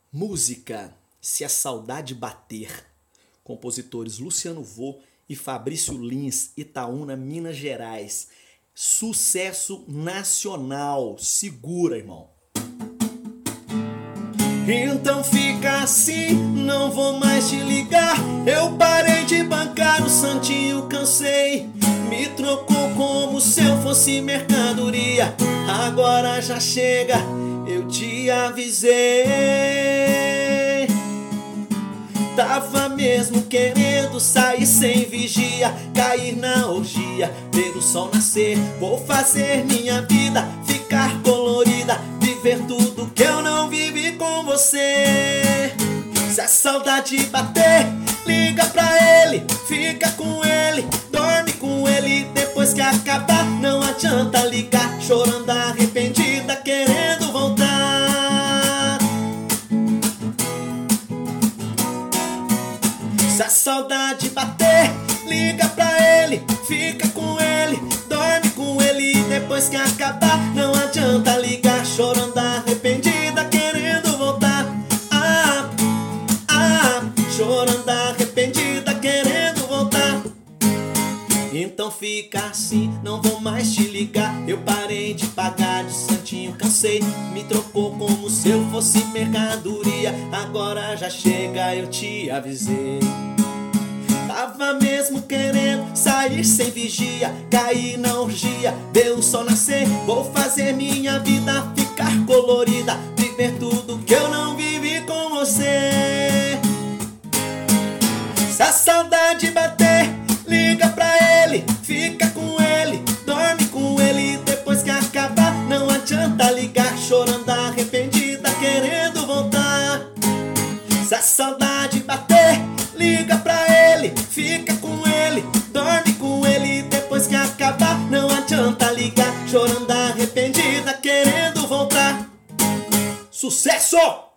Música, Se a Saudade Bater. Compositores Luciano Vô e Fabrício Lins, Itaúna, Minas Gerais. Sucesso nacional. Segura, irmão. Então fica assim, não vou mais te ligar. Eu parei de bancar o santinho, cansei. Me trocou como se eu fosse mercadoria. Agora já chega, eu te avisei. Tava mesmo querendo sair sem vigia, cair na orgia, ver o sol nascer. Vou fazer minha vida ficar colorida, viver tudo que eu não vivi com você. Se a saudade bater, liga pra ele, fica com ele, dorme com ele. Depois que acabar, não adianta ligar, chorando arrependida, querendo voltar. Se a saudade bater, liga pra ele, fica com ele, dorme com ele. Depois que acabar, não adianta ligar, chorando arrependida, querendo voltar. Chorando arrependida, querendo voltar. Então fica assim, não vou mais te ligar. Eu parei de pagar de santinho, cansei. Me trocou como se eu fosse mercadoria. Agora já chega, eu te avisei. Tava mesmo querendo sair sem vigia, cair na orgia, ver o sol nascer. Vou fazer minha vida ficar colorida, viver tudo que eu não vivi com você. Se a saudade bater, liga pra ele, fica com ele, dorme com ele. Depois que acabar, não adianta ligar, chorando arrependida, querendo voltar. Se a saudade bater, liga pra ele, fica com ele, dorme com ele. Depois que acabar, não adianta ligar, chorando arrependida, querendo voltar. Sucesso!